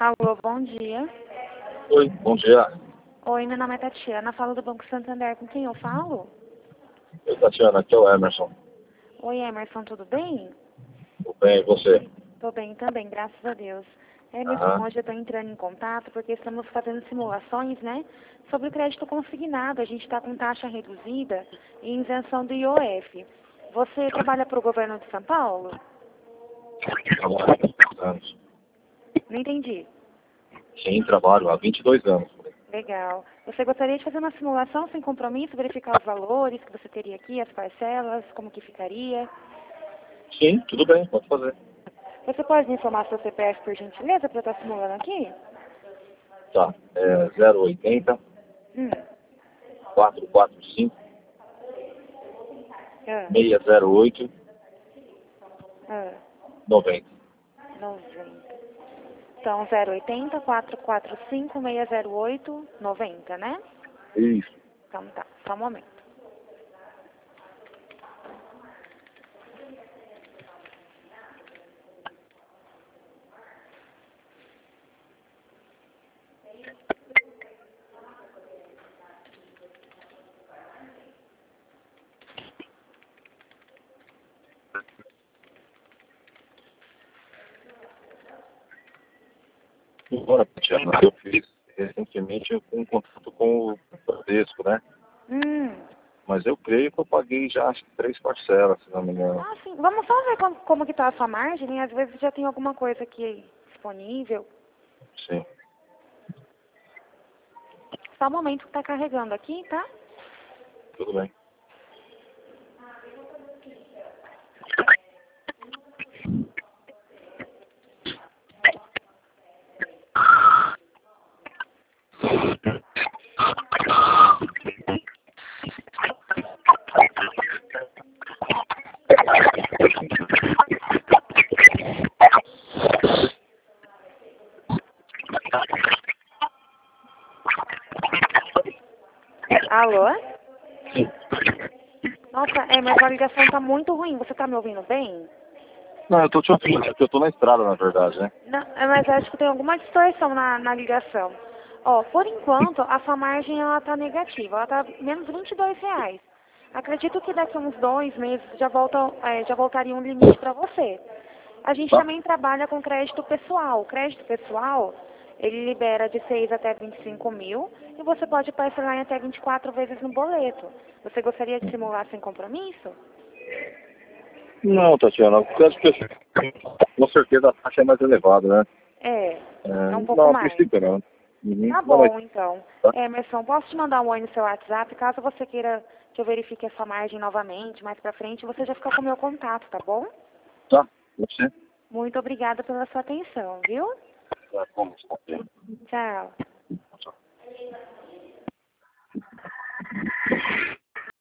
Alô, bom dia. Oi, bom dia. Oi, meu nome é Tatiana, falo do Banco Santander. Com quem eu falo? Oi, Tatiana, aqui é o Emerson. Oi, Emerson, tudo bem? Tudo bem, e você? Tô bem também, graças a Deus. Emerson, Aham. hoje eu tô entrando em contato porque estamos fazendo simulações, né, sobre o crédito consignado. A gente está com taxa reduzida e isenção do IOF. Você trabalha para o governo de São Paulo? Trabalho há 22 anos. Não entendi. Sim, trabalho há 22 anos. Legal. Você gostaria de fazer uma simulação sem compromisso, verificar os valores que você teria aqui, as parcelas, como que ficaria? Sim, tudo bem, pode fazer. Você pode me informar seu CPF, por gentileza, para eu estar simulando aqui? Tá, é 080 Hum. 445 Ah, 608 ah, 90. 90. Então, 080 445 608 90, né? Isso. Então tá, só um momento. Agora, Tatiana, eu fiz recentemente um contato com o Bradesco, né? Hum. Mas eu creio que eu paguei já acho que 3 parcelas, se não me engano. Ah, sim. Vamos só ver como que tá a sua margem, né? Às vezes já tem alguma coisa aqui disponível. Sim, Só um momento que tá carregando aqui, tá? tudo bem. Alô? Sim. Nossa, mas a ligação tá muito ruim. Você tá me ouvindo bem? Não, eu tô te ouvindo, porque eu tô na estrada, na verdade, né? Não, mas acho que tem alguma distorção na ligação. Ó, por enquanto, a sua margem ela tá negativa. Ela tá menos R$ 22. Acredito que daqui a uns 2 meses já voltaria um limite para você. A gente Tá? também trabalha com crédito pessoal. O crédito pessoal, ele libera de 6 até 25 mil e você pode parcelar em até 24 vezes no boleto. Você gostaria de simular sem compromisso? Não, Tatiana, eu acho que com certeza a taxa é mais elevada, né? É, é um pouco Não, a mais. princípio não. Uhum. Tá Não, mas bom, então. tá, Emerson, posso te mandar um oi no seu WhatsApp, caso você queira que eu verifique essa margem novamente, mais pra frente, você já fica com o meu contato, tá bom? tá, você. Muito obrigada pela sua atenção, viu? Tá, como? Tchau.